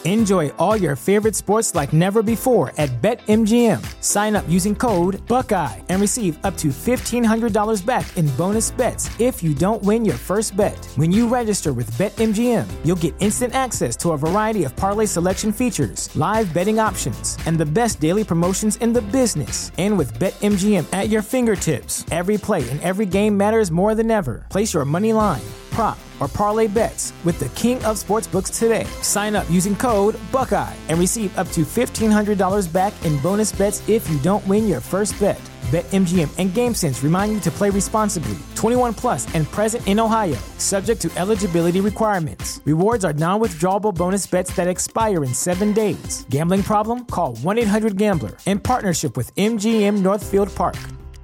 Enjoy all your favorite sports like never before at BetMGM. Sign up using code Buckeye and receive up to $1,500 back in bonus bets if you don't win your first bet. When you register with BetMGM, you'll get instant access to a variety of parlay selection features, live betting options, and the best daily promotions in the business. And with BetMGM at your fingertips, every play and every game matters more than ever. Place your money line, prop, or parlay bets with the king of sportsbooks today. Sign up using code Buckeye and receive up to $1,500 back in bonus bets if you don't win your first bet. BetMGM and GameSense remind you to play responsibly. 21 plus and present in Ohio, subject to eligibility requirements. Rewards are non-withdrawable bonus bets that expire in 7 days. Gambling problem? Call 1-800-GAMBLER. In partnership with MGM Northfield Park.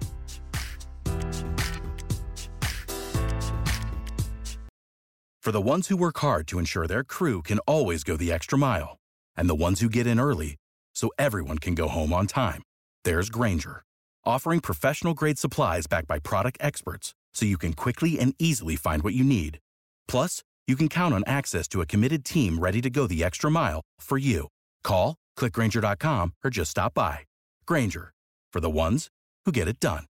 For the ones who work hard to ensure their crew can always go the extra mile, and the ones who get in early so everyone can go home on time, there's Grainger, offering professional-grade supplies backed by product experts so you can quickly and easily find what you need. Plus, you can count on access to a committed team ready to go the extra mile for you. Call, click Grainger.com, or just stop by. Grainger, for the ones who get it done.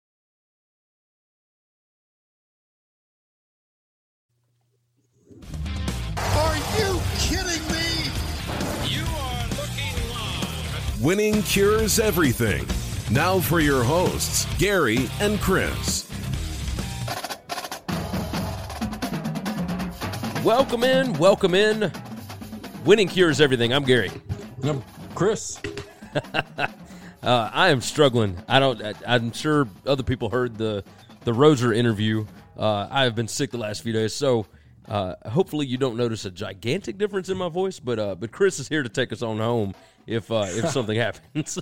Are you kidding me? You are looking live. Winning cures everything. Now for your hosts, Gary and Chris. Welcome in. Winning cures everything. I'm Gary. And I'm Chris. I am struggling. I'm sure other people heard the Roser interview. I have been sick the last few days, so hopefully you don't notice a gigantic difference in my voice. But Chris is here to take us on home if something happens.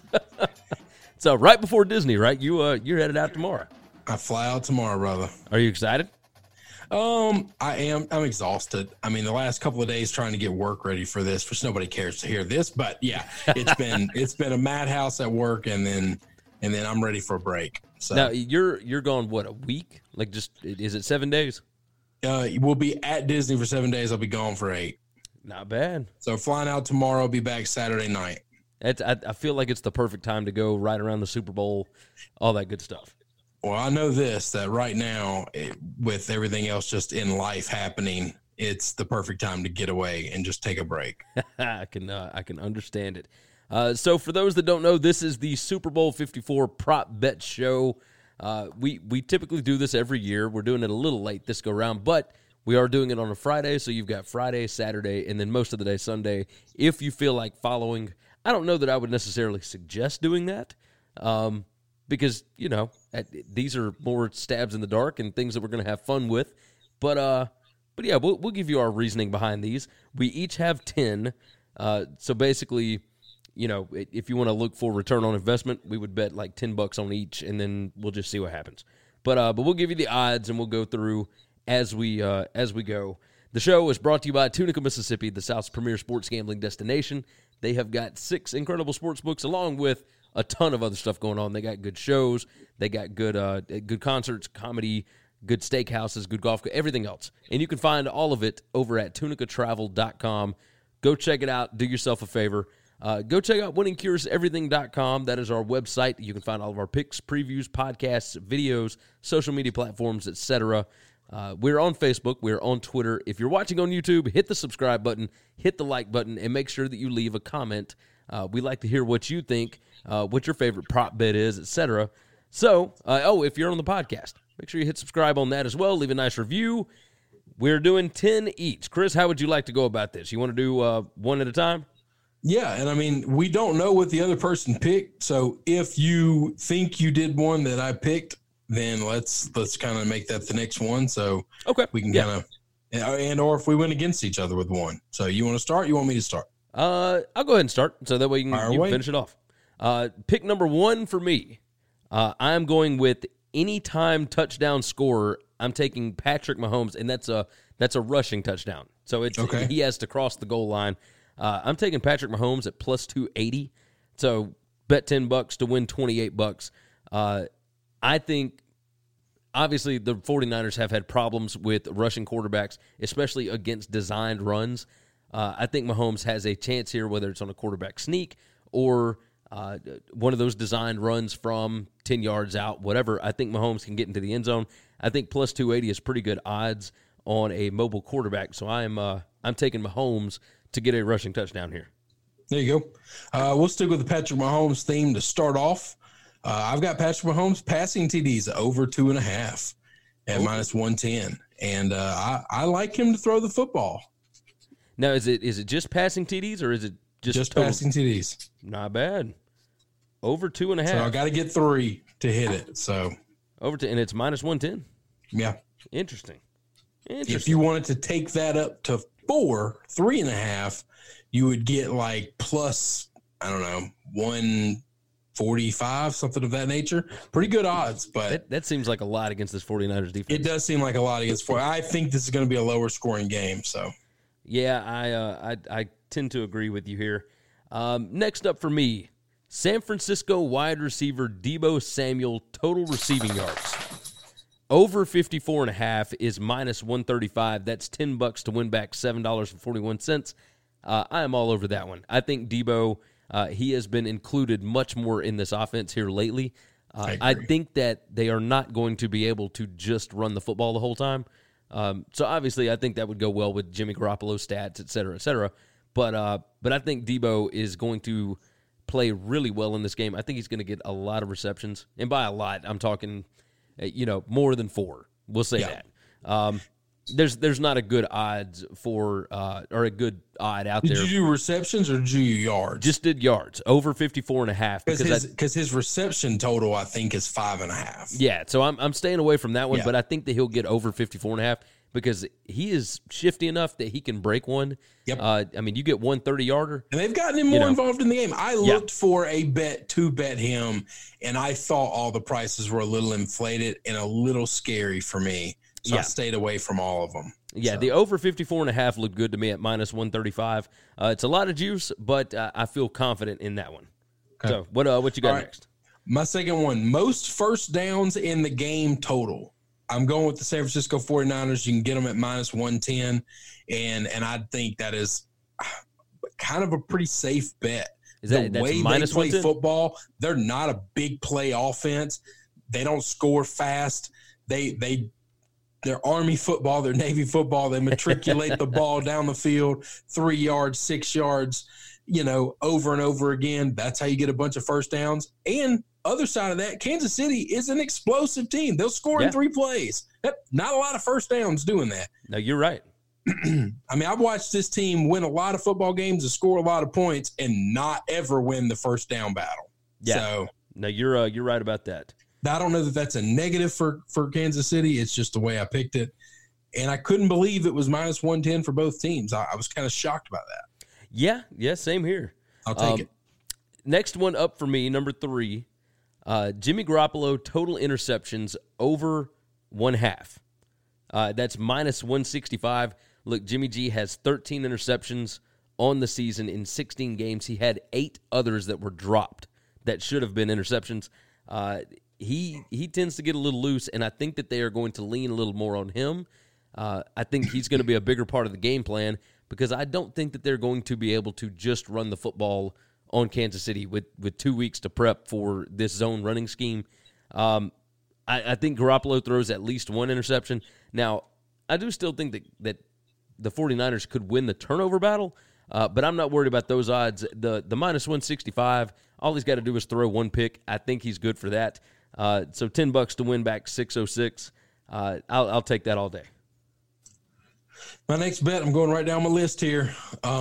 So right before Disney, right? You're headed out tomorrow. I fly out tomorrow, brother. Are you excited? I am. I'm exhausted. I mean, the last couple of days trying to get work ready for this, which nobody cares to hear this, but yeah, it's been a madhouse at work, and then I'm ready for a break. So now you're gone what, a week? Like, just is it 7 days? We'll be at Disney for 7 days. I'll be gone for 8. Not bad. So flying out tomorrow, I'll be back Saturday night. I feel like it's the perfect time to go right around the Super Bowl, all that good stuff. Well, I know that right now, with everything else just in life happening, it's the perfect time to get away and just take a break. I can understand it. So for those that don't know, this is the Super Bowl 54 prop bet show. We typically do this every year. We're doing it a little late this go round, but we are doing it on a Friday, so you've got Friday, Saturday, and then most of the day Sunday. If you feel like following, I don't know that I would necessarily suggest doing that, because, you know, these are more stabs in the dark and things that we're going to have fun with. But yeah, we'll give you our reasoning behind these. We each have 10. So basically, you know, if you want to look for return on investment, we would bet like $10 on each, and then we'll just see what happens. But we'll give you the odds, and we'll go through as we go. The show is brought to you by Tunica, Mississippi, the South's premier sports gambling destination. They have got 6 incredible sports books along with a ton of other stuff going on. They got good shows. They got good concerts, comedy, good steakhouses, good golf, everything else. And you can find all of it over at tunicatravel.com. Go check it out. Do yourself a favor. Go check out winningcureseverything.com. That is our website. You can find all of our picks, previews, podcasts, videos, social media platforms, etc. We're on Facebook. We're on Twitter. If you're watching on YouTube, hit the subscribe button, hit the like button, and make sure that you leave a comment. We like to hear what you think, what your favorite prop bet is, etc. So, if you're on the podcast, make sure you hit subscribe on that as well. Leave a nice review. We're doing 10 each. Chris, how would you like to go about this? You want to do one at a time? Yeah, and I mean, we don't know what the other person picked, so if you think you did one that I picked, then let's kind of make that the next one, so we can kind of, and or if we went against each other with one. So you want to start? You want me to start? I'll go ahead and start, so that way you can finish it off. Pick number 1 for me. I'm going with anytime touchdown scorer. I'm taking Patrick Mahomes, and that's a rushing touchdown. So he has to cross the goal line. I'm taking Patrick Mahomes at plus 280. So bet $10 to win $28. I think, obviously, the 49ers have had problems with rushing quarterbacks, especially against designed runs. I think Mahomes has a chance here, whether it's on a quarterback sneak or one of those designed runs from 10 yards out, whatever. I think Mahomes can get into the end zone. I think plus 280 is pretty good odds on a mobile quarterback. So I'm taking Mahomes to get a rushing touchdown here. There you go. We'll stick with the Patrick Mahomes theme to start off. I've got Patrick Mahomes passing TDs over 2.5 at minus 110. And I like him to throw the football. Now, is it just passing TDs or is it just passing TDs? Not bad. Over 2.5. So I got to get 3 to hit it. So and it's minus 110. Yeah. Interesting. If you wanted to take that up to 3.5, you would get like plus, I don't know, 145, something of that nature. Pretty good odds, but that seems like a lot against this 49ers defense. It does seem like a lot against 49ers. I think this is going to be a lower scoring game. So yeah, I tend to agree with you here. Next up for me, San Francisco wide receiver Deebo Samuel total receiving yards. Over 54.5 is minus 135. That's $10 to win back $7.41. I am all over that one. I think Deebo, he has been included much more in this offense here lately. I think that they are not going to be able to just run the football the whole time. So obviously, I think that would go well with Jimmy Garoppolo's stats, et cetera, et cetera. But I think Deebo is going to play really well in this game. I think he's going to get a lot of receptions, and by a lot, I'm talking, more than 4. We'll say that. There's not a good odds for or a good odd out there. Did you do receptions or did you do yards? Just did yards over 54.5 because his reception total I think is 5.5. Yeah, so I'm staying away from that one, but I think that he'll get over 54.5 because he is shifty enough that he can break one. Yep. You get 130-yarder. And they've gotten him more involved in the game. I looked for a bet to bet him, and I thought all the prices were a little inflated and a little scary for me. So I stayed away from all of them. Yeah, the over 54.5 looked good to me at minus 135. It's a lot of juice, but I feel confident in that one. Okay. So what you got next? My second one, most first downs in the game total. I'm going with the San Francisco 49ers. You can get them at minus 110, and I think that is kind of a pretty safe bet. Is that the way minus they play football? They're not a big play offense. They don't score fast. They're Army football, they're Navy football. They matriculate the ball down the field, 3 yards, 6 yards, over and over again. That's how you get a bunch of first downs. And other side of that, Kansas City is an explosive team. They'll score in 3 plays. Not a lot of first downs doing that. No, you're right. I've watched this team win a lot of football games and score a lot of points and not ever win the first down battle. Yeah. So, no, you're right about that. I don't know that that's a negative for Kansas City. It's just the way I picked it. And I couldn't believe it was minus 110 for both teams. I was kind of shocked by that. Yeah, same here. I'll take it. Next one up for me, number 3, Jimmy Garoppolo total interceptions over 0.5. That's minus 165. Look, Jimmy G has 13 interceptions on the season in 16 games. He had 8 others that were dropped that should have been interceptions. He tends to get a little loose, and I think that they are going to lean a little more on him. I think he's going to be a bigger part of the game plan because I don't think that they're going to be able to just run the football on Kansas City with 2 weeks to prep for this zone running scheme. I think Garoppolo throws at least 1 interception. Now, I do still think that the 49ers could win the turnover battle, but I'm not worried about those odds. The minus 165, all he's got to do is throw 1 pick. I think he's good for that. So $10 to win back 606. I'll take that all day. My next bet, I'm going right down my list here.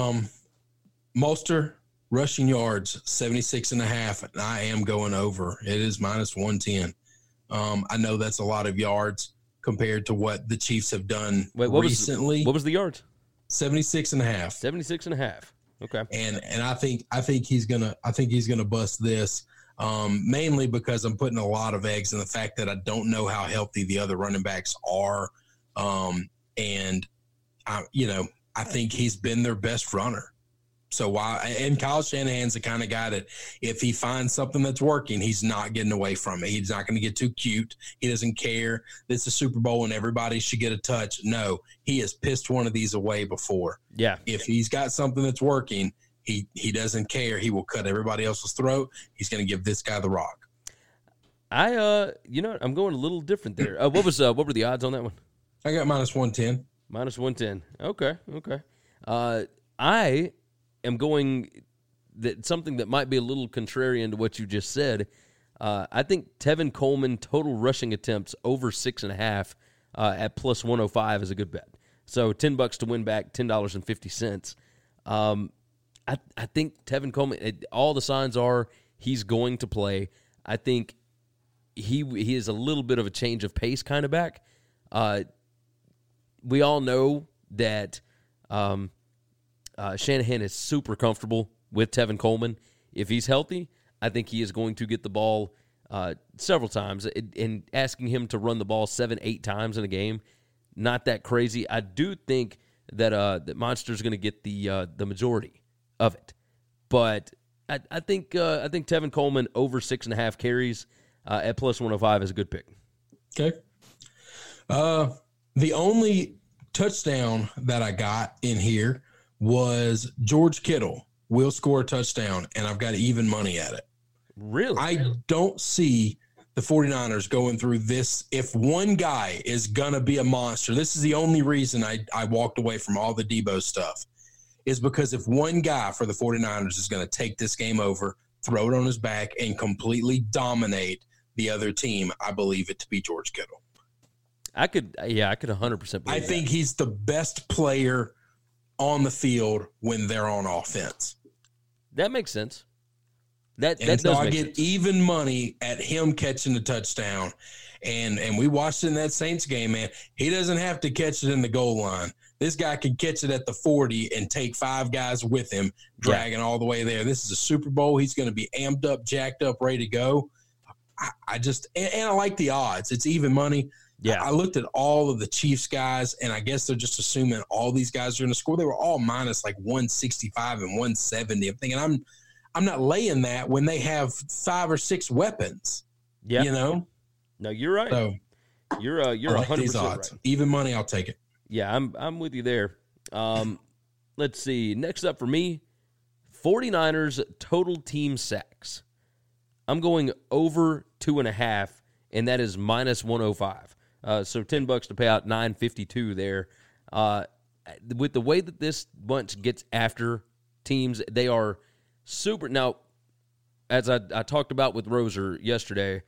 Mostert rushing yards 76.5, and I am going over. It is minus 110. I know that's a lot of yards compared to what the Chiefs have done recently. What was the yards? 76.5. 76.5. Okay. And I think he's gonna bust this. Mainly because I'm putting a lot of eggs in the fact that I don't know how healthy the other running backs are. And I think he's been their best runner. So and Kyle Shanahan's the kind of guy that if he finds something that's working, he's not getting away from it. He's not going to get too cute. He doesn't care. This is a Super Bowl and everybody should get a touch. No, he has pissed one of these away before. Yeah. If he's got something that's working, he doesn't care. He will cut everybody else's throat. He's going to give this guy the rock. I'm going a little different there. What were the odds on that one? I got -110. -110. Okay. I am going something that might be a little contrarian to what you just said. I think Tevin Coleman total rushing attempts over 6.5 at +105 is a good bet. So $10 to win back, $10.50. I think Tevin Coleman, all the signs are he's going to play. I think he is a little bit of a change of pace kind of back. We all know that Shanahan is super comfortable with Tevin Coleman. If he's healthy, I think he is going to get the ball several times. And asking him to run the ball 7-8 times in a game, not that crazy. I do think that that Monster's going to get the majority of it, but I think Tevin Coleman over 6.5 carries at +105 is a good pick. Okay. The only touchdown that I got in here was George Kittle will score a touchdown, and I've got even money at it. Really? I don't see the 49ers going through this. If one guy is going to be a monster, this is the only reason I walked away from all the Debo stuff, is because if one guy for the 49ers is going to take this game over, throw it on his back, and completely dominate the other team, I believe it to be George Kittle. I could 100% believe I think he's the best player on the field when they're on offense. That makes sense. That so does I make get sense. even money at him catching the touchdown. And we watched it in that Saints game, man. He doesn't have to catch it in the goal line. This guy can catch it at the 40 and take 5 guys with him, dragging all the way there. This is a Super Bowl. He's going to be amped up, jacked up, ready to go. I like the odds. It's even money. Yeah. I looked at all of the Chiefs guys, and I guess they're just assuming all these guys are going to score. They were all minus like 165 and 170. I'm thinking I'm not laying that when they have 5 or 6 weapons. Yeah. You know? No, you're right. So you're I like 100% these odds. Right. Even money, I'll take it. Yeah, I'm with you there. Let's see. Next up for me, 49ers total team sacks. I'm going over 2.5, and that is -105. So $10 to pay out $9.52 there. With the way that this bunch gets after teams, they are super. Now, as I talked about with Roser yesterday,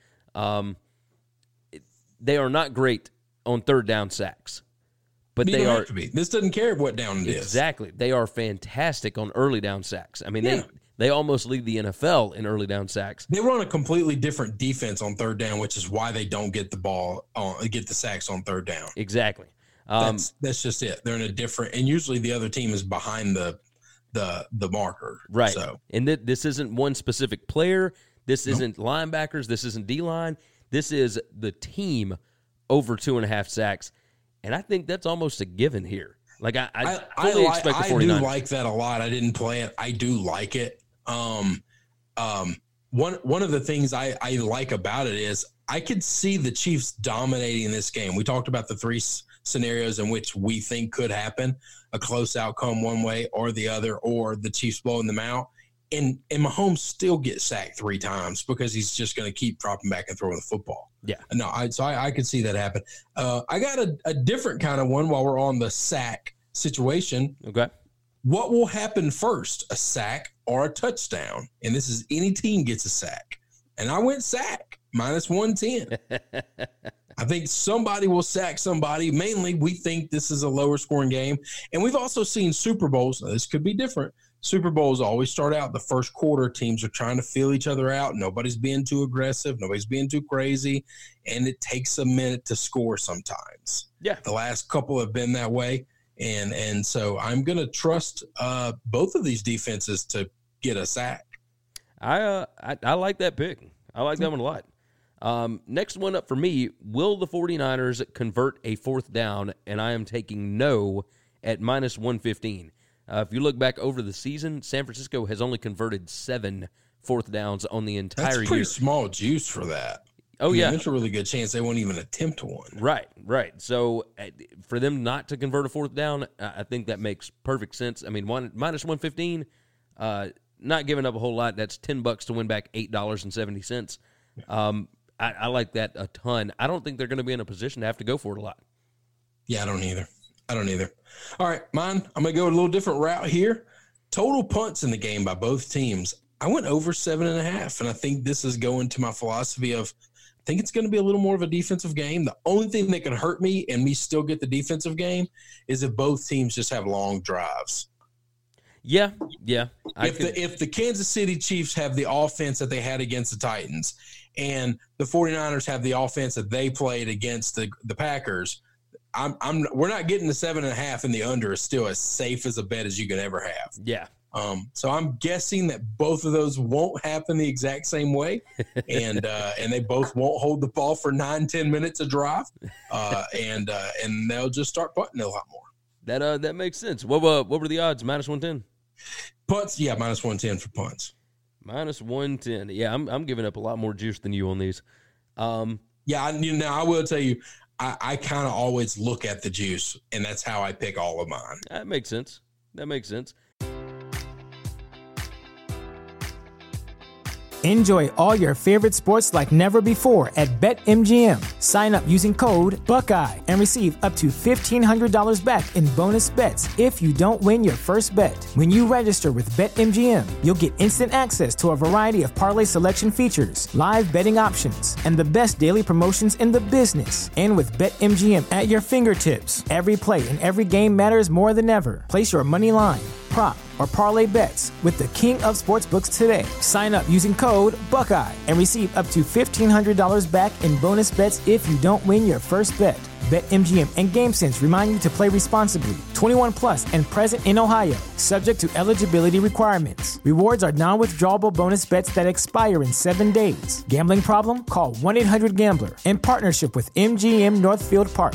they are not great on third down sacks, but they are. Have to be. This doesn't care what down it is. Exactly. They are fantastic on early down sacks. I mean, they almost lead the NFL in early down sacks. They run a completely different defense on third down, which is why they don't get the sacks on third down. Exactly. That's just it. They're in a different, and usually the other team is behind the marker. Right. So, and this isn't one specific player. This isn't linebackers. This isn't D-line. This is the team over 2.5 sacks. And I think that's almost a given here. Like I fully expect the 49ers. I do like that a lot. I didn't play it. I do like it. One of the things I like about it is I could see the Chiefs dominating this game. We talked about the 3 scenarios in which we think could happen: a close outcome one way or the other, or the Chiefs blowing them out. And Mahomes still gets sacked 3 times because he's just going to keep dropping back and throwing the football. Yeah. No, I could see that happen. I got a different kind of one while we're on the sack situation. Okay. What will happen first, a sack or a touchdown? And this is any team gets a sack. And I went sack, -110. I think somebody will sack somebody. Mainly, we think this is a lower scoring game. And we've also seen Super Bowls. Now, this could be different. Super Bowls always start out the first quarter. Teams are trying to feel each other out. Nobody's being too aggressive. Nobody's being too crazy. And it takes a minute to score sometimes. Yeah. The last couple have been that way. And so I'm going to trust both of these defenses to get a sack. I like that pick. I like that one a lot. Next one up for me, will the 49ers convert a 4th down? And I am taking no at -115. If you look back over the season, San Francisco has only converted 7 fourth downs on the entire year. That's pretty small juice for that. Oh, yeah. There's a really good chance they won't even attempt one. Right. So for them not to convert a fourth down, I think that makes perfect sense. I mean, minus 115, not giving up a whole lot. That's $10 to win back $8.70. I like that a ton. I don't think they're going to be in a position to have to go for it a lot. Yeah, I don't either. All right, mine, I'm going to go a little different route here. Total punts in the game by both teams. I went over 7.5, and I think this is going to my philosophy of I think it's going to be a little more of a defensive game. The only thing that can hurt me and me still get the defensive game is if both teams just have long drives. Yeah. If the Kansas City Chiefs have the offense that they had against the Titans and the 49ers have the offense that they played against the Packers, we're not getting the 7.5, and the under is still as safe as a bet as you could ever have. Yeah. So I'm guessing that both of those won't happen the exact same way, and they both won't hold the ball for 9-10 minutes a drive, and they'll just start punting a lot more. That makes sense. What were the odds? Minus 110. Punts, yeah, minus 110 for punts. Minus 110. Yeah, I'm giving up a lot more juice than you on these. Yeah, I will tell you, I kind of always look at the juice, and that's how I pick all of mine. That makes sense. Enjoy all your favorite sports like never before at BetMGM. Sign up using code Buckeye and receive up to $1,500 back in bonus bets if you don't win your first bet. When you register with BetMGM, you'll get instant access to a variety of parlay selection features, live betting options, and the best daily promotions in the business. And with BetMGM at your fingertips, every play and every game matters more than ever. Place your money line, prop, or parlay bets with the king of sportsbooks today. Sign up using code Buckeye and receive up to $1,500 back in bonus bets if you don't win your first bet. BetMGM and GameSense remind you to play responsibly. 21 plus and present in Ohio, subject to eligibility requirements. Rewards are non-withdrawable bonus bets that expire in 7 days. Gambling problem? Call 1-800-GAMBLER. In partnership with MGM Northfield Park.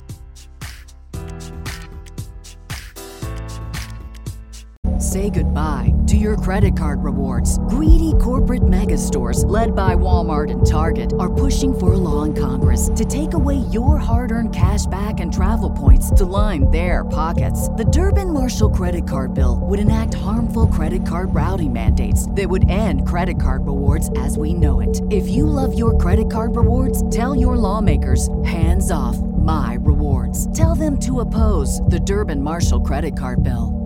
Say goodbye to your credit card rewards. Greedy corporate mega stores, led by Walmart and Target, are pushing for a law in Congress to take away your hard-earned cash back and travel points to line their pockets. The Durbin-Marshall credit card bill would enact harmful credit card routing mandates that would end credit card rewards as we know it. If you love your credit card rewards, tell your lawmakers, hands off my rewards. Tell them to oppose the Durbin-Marshall credit card bill.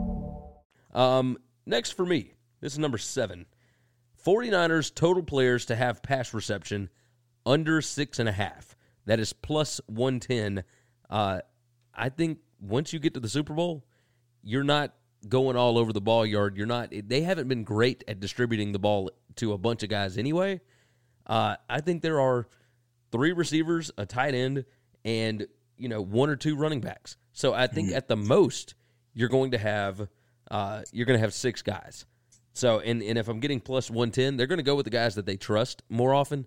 Next for me, this is number 7. 49ers total players to have pass reception under 6.5. That is plus 110. I think once you get to the Super Bowl, you're not going all over the ball yard. They haven't been great at distributing the ball to a bunch of guys anyway. I think there are 3 receivers, a tight end, and 1 or 2 running backs. So I think at the most you're going to have 6 guys. So, and if I'm getting plus 110, they're going to go with the guys that they trust more often.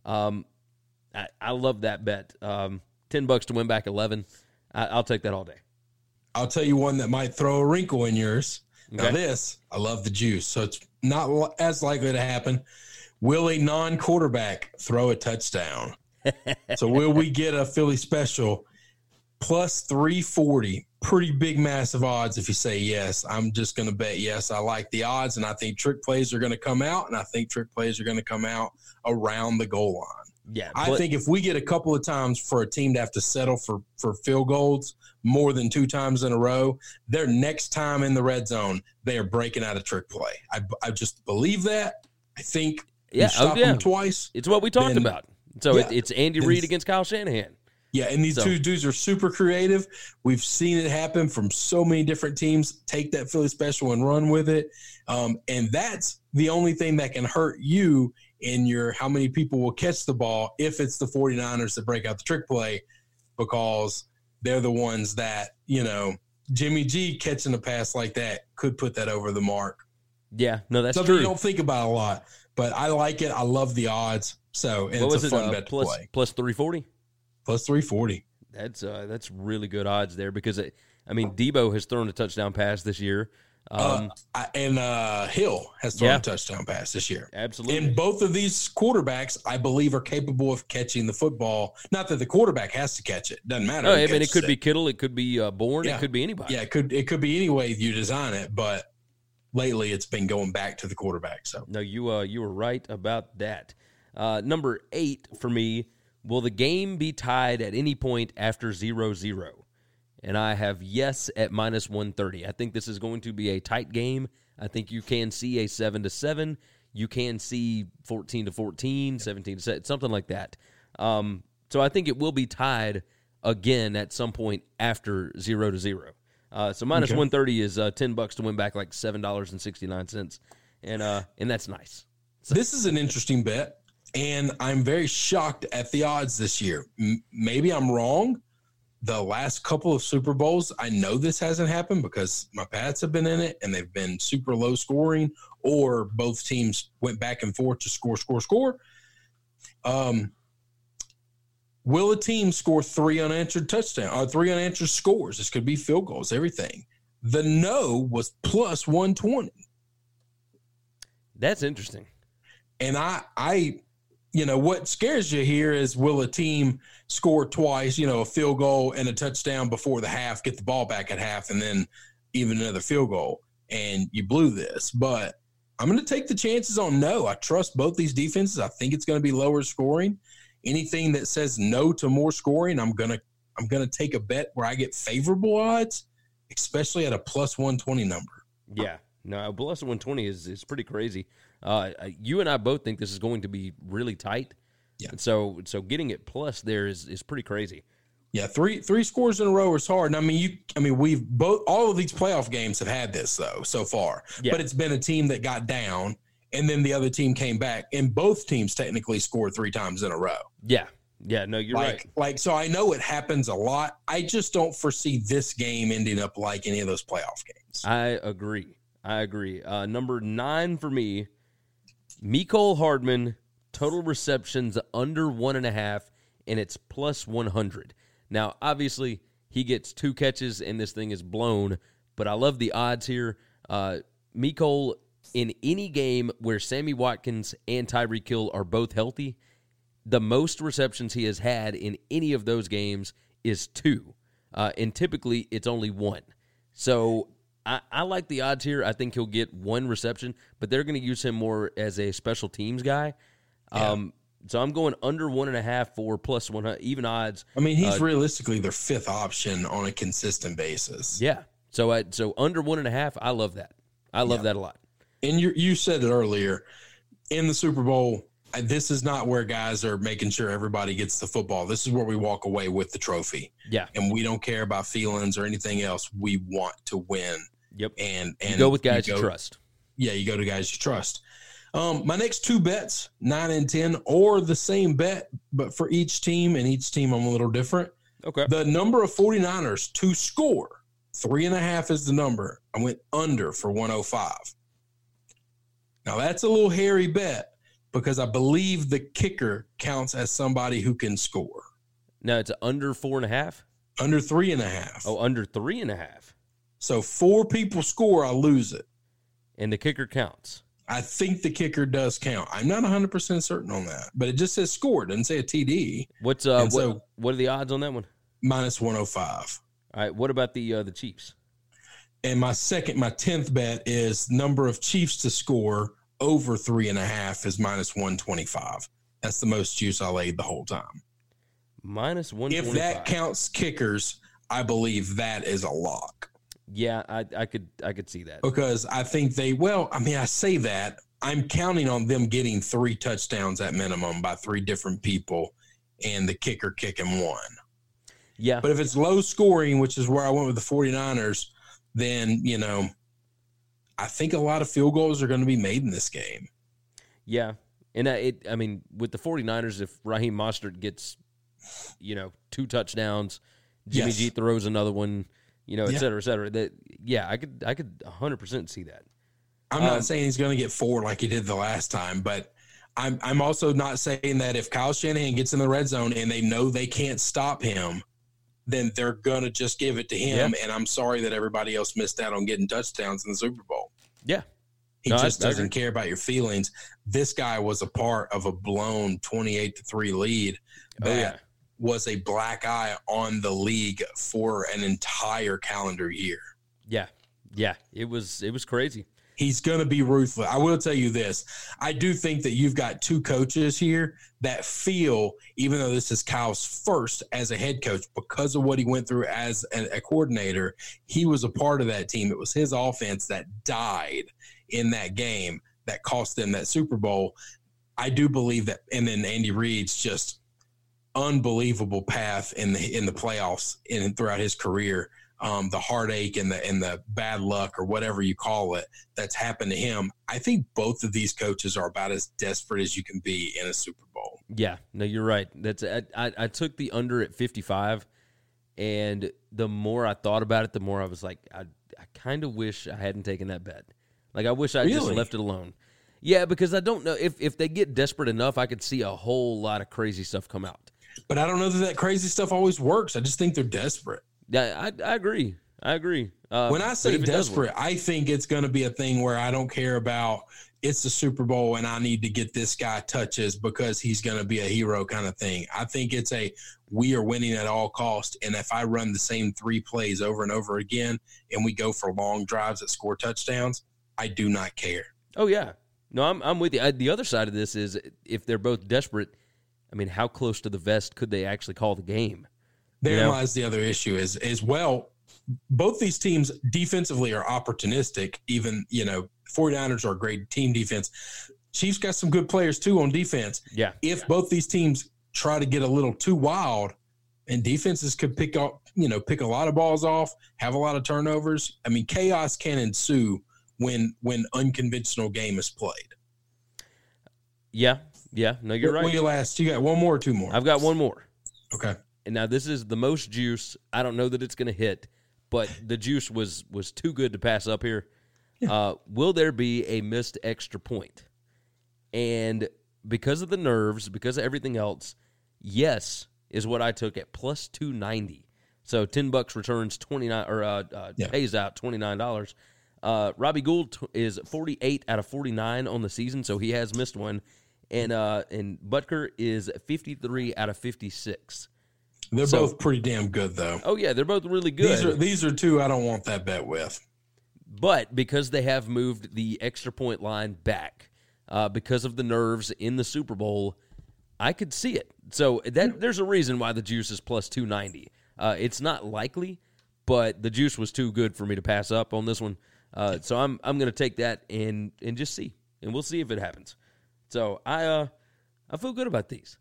I love that bet. $10 to win back 11. I'll take that all day. I'll tell you one that might throw a wrinkle in yours. Okay. Now this, I love the juice, so it's not as likely to happen. Will a non-quarterback throw a touchdown? So will we get a Philly special plus 340? Pretty big, massive odds if you say yes. I'm just going to bet yes. I like the odds, and I think trick plays are going to come out, and I think trick plays are going to come out around the goal line. Yeah, I think if we get a couple of times for a team to have to settle for field goals more than 2 times in a row, their next time in the red zone, they are breaking out a trick play. I just believe that. I think you stop them twice. It's what we talked about. So it's Andy Reid against Kyle Shanahan. Yeah, and these 2 dudes are super creative. We've seen it happen from so many different teams. Take that Philly special and run with it. And that's the only thing that can hurt you in your how many people will catch the ball if it's the 49ers that break out the trick play, because they're the ones that, Jimmy G catching a pass like that could put that over the mark. Yeah, no, that's something true. You don't think about a lot, but I like it. I love the odds. So, and it's a fun bet to play. Plus 340? Plus 340. That's really good odds there because I mean, Debo has thrown a touchdown pass this year. And Hill has thrown a touchdown pass this year. Absolutely. And both of these quarterbacks, I believe, are capable of catching the football. Not that the quarterback has to catch it. Doesn't matter. No, I mean, it could be Kittle. It could be Bourne. Yeah. It could be anybody. Yeah, it could be any way you design it. But lately, it's been going back to the quarterback. So no, you were right about that. Number 8 for me, will the game be tied at any point after 0-0? And I have yes at -130. I think this is going to be a tight game. I think you can see a 7-7. You can see 14-14, 17-7, something like that. So I think it will be tied again at some point after 0-0. So -130 is $10 to win back like $7.69, and that's nice. So, this is an interesting bet, and I'm very shocked at the odds this year. Maybe I'm wrong. The last couple of Super Bowls, I know this hasn't happened because my Pats have been in it and they've been super low scoring, or both teams went back and forth to score. Will a team score 3 unanswered touchdowns or 3 unanswered scores? This could be field goals, everything. The no was +120. That's interesting. And I what scares you here is, will a team score twice, a field goal and a touchdown before the half, get the ball back at half, and then even another field goal, and you blew this. But I'm going to take the chances on no. I trust both these defenses. I think it's going to be lower scoring. Anything that says no to more scoring, I'm going to take a bet where I get favorable odds, especially at a +120 number. Yeah. No, +120 is pretty crazy. You and I both think this is going to be really tight. Yeah. And so getting it plus there is pretty crazy. Yeah, three scores in a row is hard. And we've all of these playoff games have had this though so far. Yeah. But it's been a team that got down and then the other team came back, and both teams technically scored 3 times in a row. Yeah. Yeah, no, you're right. So I know it happens a lot. I just don't foresee this game ending up like any of those playoff games. I agree. Number 9 for me, Mecole Hardman, total receptions under 1.5, and it's +100. Now, obviously, he gets 2 catches, and this thing is blown, but I love the odds here. Mecole, in any game where Sammy Watkins and Tyreek Hill are both healthy, the most receptions he has had in any of those games is 2, and typically it's only 1. So I like the odds here. I think he'll get 1 reception, but they're going to use him more as a special teams guy. Yeah. So I'm going under 1.5 for +100, even odds. I mean, he's realistically their 5th option on a consistent basis. Yeah. So under 1.5, I love that. I love that a lot. And you said it earlier, in the Super Bowl, this is not where guys are making sure everybody gets the football. This is where we walk away with the trophy. Yeah. And we don't care about feelings or anything else. We want to win. Yep. And you go with guys you trust. Yeah, you go to guys you trust. My next 2 bets, 9 and 10, or the same bet, but for each team, and each team I'm a little different. Okay. The number of 49ers to score, 3.5 is the number. I went under for 105. Now, that's a little hairy bet because I believe the kicker counts as somebody who can score. No, it's under 4.5? Under 3.5. Oh, under 3.5. So 4 people score, I lose it. And the kicker counts. I think the kicker does count. I'm not 100% certain on that, but it just says score. It doesn't say a TD. What are the odds on that one? -105. All right. What about the Chiefs? And my 10th bet is number of Chiefs to score over 3.5 is -125. That's the most juice I laid the whole time. -125. If that counts kickers, I believe that is a lock. Yeah, I could see that. Because I think I say that. I'm counting on them getting 3 touchdowns at minimum by 3 different people and the kicker kicking 1. Yeah. But if it's low scoring, which is where I went with the 49ers, then, I think a lot of field goals are going to be made in this game. Yeah. And with the 49ers, if Raheem Mostert gets, 2 touchdowns, Jimmy G throws another one, et cetera, et cetera. I could 100% see that. I'm not saying he's going to get 4 like he did the last time, but I'm also not saying that if Kyle Shanahan gets in the red zone and they know they can't stop him, then they're going to just give it to him. And I'm sorry that everybody else missed out on getting touchdowns in the Super Bowl. Yeah. He just doesn't care about your feelings. This guy was a part of a blown 28-3 lead that was a black eye on the league for an entire calendar year. Yeah. Yeah. It was crazy. He's going to be ruthless. I will tell you this. I do think that you've got two coaches here that feel, even though this is Kyle's first as a head coach, because of what he went through as a coordinator, he was a part of that team. It was his offense that died in that game that cost them that Super Bowl. I do believe that. And then Andy Reid's just unbelievable path in the playoffs and throughout his career. The heartache and the bad luck or whatever you call it that's happened to him. I think both of these coaches are about as desperate as you can be in a Super Bowl. Yeah, no, you're right. That's I took the under at 55, and the more I thought about it, the more I was like, I kind of wish I hadn't taken that bet. Like, I wish I just left it alone. Yeah, because I don't know if they get desperate enough, I could see a whole lot of crazy stuff come out. But I don't know that crazy stuff always works. I just think they're desperate. Yeah, I agree. When I say desperate, I think it's going to be a thing where I don't care about it's the Super Bowl and I need to get this guy touches because he's going to be a hero kind of thing. I think it's we are winning at all costs, and if I run the same 3 plays over and over again and we go for long drives that score touchdowns, I do not care. Oh, yeah. No, I'm with you. The other side of this is if they're both desperate, I mean, how close to the vest could they actually call the game? There lies the other issue is well, both these teams defensively are opportunistic. Even, 49ers are a great team defense. Chiefs got some good players too on defense. Yeah. If both these teams try to get a little too wild and defenses could pick a lot of balls off, have a lot of turnovers. I mean, chaos can ensue when unconventional game is played. Yeah. Yeah. No, you're right. When you got one more or two more? I've got one more. Okay. And now this is the most juice. I don't know that it's going to hit, but the juice was too good to pass up here. Yeah. Will there be a missed extra point? And because of the nerves, because of everything else, yes is what I took at plus 290. So $10 returns pays out $29. Robbie Gould is 48 out of 49 on the season, so he has missed one. And Butker is 53 out of 56. They're both pretty damn good, though. Oh, yeah, they're both really good. These are two I don't want that bet with. But because they have moved the extra point line back, because of the nerves in the Super Bowl, I could see it. So there's a reason why the juice is plus 290. It's not likely, but the juice was too good for me to pass up on this one. So I'm going to take that and just see, and we'll see if it happens. So I feel good about these.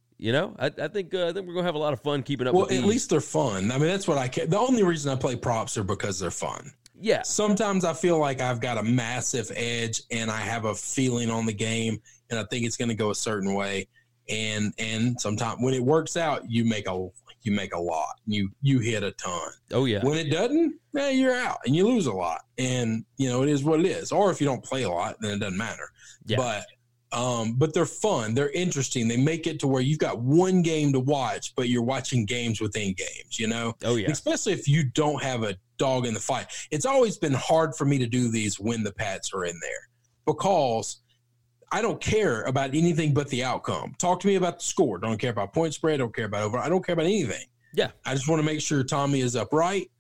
I think we're gonna have a lot of fun keeping up. Well, with these. At least they're fun. I mean, that's what I care. The only reason I play props are because they're fun. Yeah. Sometimes I feel like I've got a massive edge, and I have a feeling on the game, and I think it's going to go a certain way. And sometimes when it works out, you make a lot. You hit a ton. Oh yeah. When it doesn't, you're out and you lose a lot. And it is what it is. Or if you don't play a lot, then it doesn't matter. Yeah. But they're fun. They're interesting. They make it to where you've got one game to watch, but you're watching games within games, Oh, yeah. Especially if you don't have a dog in the fight. It's always been hard for me to do these when the Pats are in there because I don't care about anything but the outcome. Talk to me about the score. Don't care about point spread. Don't care about over. I don't care about anything. Yeah. I just want to make sure Tommy is upright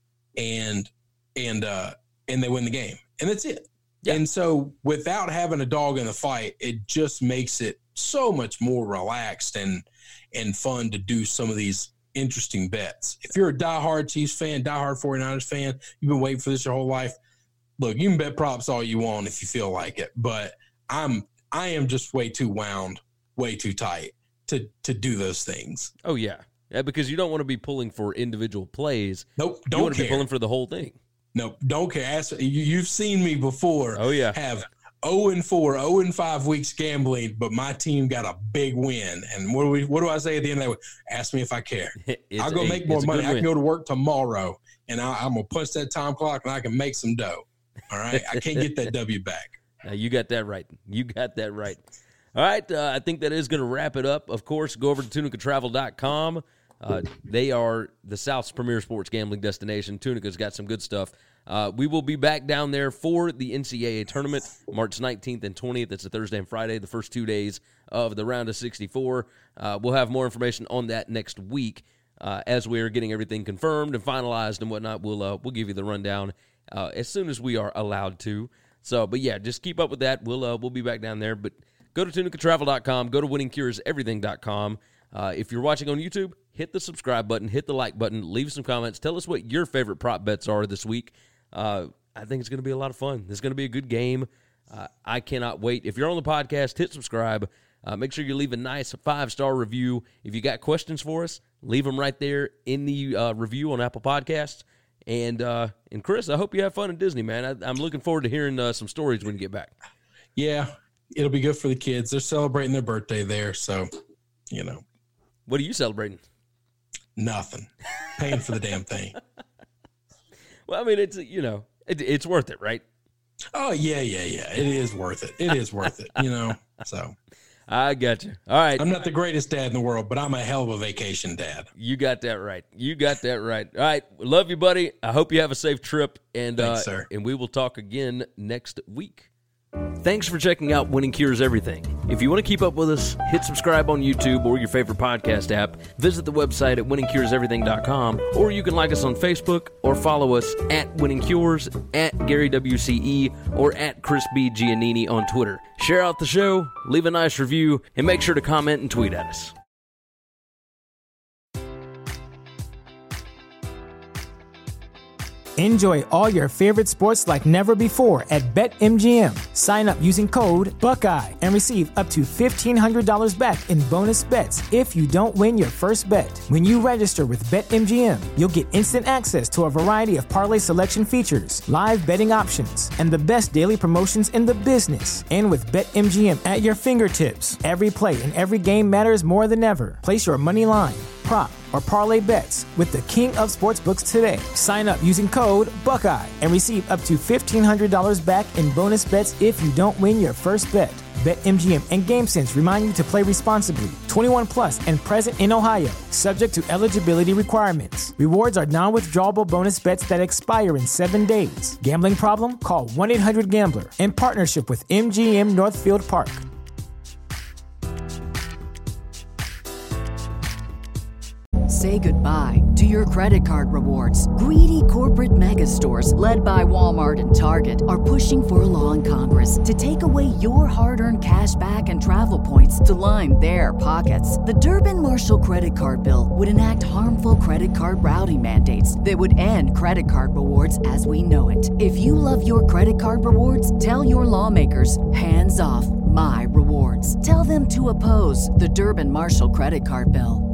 and they win the game. And that's it. Yeah. And so without having a dog in the fight, it just makes it so much more relaxed and fun to do some of these interesting bets. If you're a diehard Chiefs fan, diehard 49ers fan, you've been waiting for this your whole life, look, you can bet props all you want if you feel like it, but I am just way too wound, way too tight to do those things. Oh, yeah. Yeah, because you don't want to be pulling for individual plays. Nope, don't You want to be pulling for the whole thing. Nope, don't care. You've seen me before. Oh, yeah. Have 0-4, 0-5 weeks gambling, but my team got a big win. And what do I say at the end of that? Ask me if I care. I'll go make more money. I can go to work tomorrow, and I'm going to punch that time clock, and I can make some dough. All right? I can't get that W back. Now, you got that right. All right, I think that is going to wrap it up. Of course, go over to tunicatravel.com. They are the South's premier sports gambling destination. Tunica's got some good stuff. We will be back down there for the NCAA tournament, March 19th and 20th. It's a Thursday and Friday, the first 2 days of the round of 64. We'll have more information on that next week as we are getting everything confirmed and finalized and whatnot. We'll give you the rundown as soon as we are allowed to. So, but yeah, just keep up with that. We'll be back down there. But go to tunicatravel.com. Go to winningcureseverything.com. If you're watching on YouTube, hit the subscribe button, hit the like button, leave some comments. Tell us what your favorite prop bets are this week. I think it's going to be a lot of fun. It's going to be a good game. I cannot wait. If you're on the podcast, hit subscribe. Make sure you leave a nice 5-star review. If you got questions for us, leave them right there in the review on Apple Podcasts. And Chris, I hope you have fun in Disney, man. I'm looking forward to hearing some stories when you get back. Yeah, it'll be good for the kids. They're celebrating their birthday there, so, you know. What are you celebrating? Nothing. Paying for the damn thing. Well, I mean, it's, you know, it's worth it, right? Oh, yeah. It is worth it. It is worth it, you know, so. I got you. All right. I'm not the greatest dad in the world, but I'm a hell of a vacation dad. You got that right. All right. Love you, buddy. I hope you have a safe trip. And, thanks, sir. And we will talk again next week. Thanks for checking out Winning Cures Everything. If you want to keep up with us, hit subscribe on YouTube or your favorite podcast app. Visit the website at winningcureseverything.com, or you can like us on Facebook or follow us at Winning Cures, at Gary WCE, or at Chris B. Giannini on Twitter. Share out the show, leave a nice review, and make sure to comment and tweet at us. Enjoy all your favorite sports like never before at BetMGM. Sign up using code Buckeye and receive up to $1,500 back in bonus bets if you don't win your first bet. When you register with BetMGM, you'll get instant access to a variety of parlay selection features, live betting options, and the best daily promotions in the business. And with BetMGM at your fingertips, every play and every game matters more than ever. Place your money line, prop, or parlay bets with the king of sportsbooks today. Sign up using code Buckeye and receive up to $1,500 back in bonus bets if you don't win your first bet. BetMGM and GameSense remind you to play responsibly. 21 plus and present in Ohio, subject to eligibility requirements. Rewards are non-withdrawable bonus bets that expire in 7 days. Gambling problem? Call 1-800-GAMBLER. In partnership with MGM Northfield Park. Say goodbye to your credit card rewards. Greedy corporate mega stores, led by Walmart and Target, are pushing for a law in Congress to take away your hard-earned cash back and travel points to line their pockets. The Durbin-Marshall credit card bill would enact harmful credit card routing mandates that would end credit card rewards as we know it. If you love your credit card rewards, tell your lawmakers, hands off my rewards. Tell them to oppose the Durbin-Marshall credit card bill.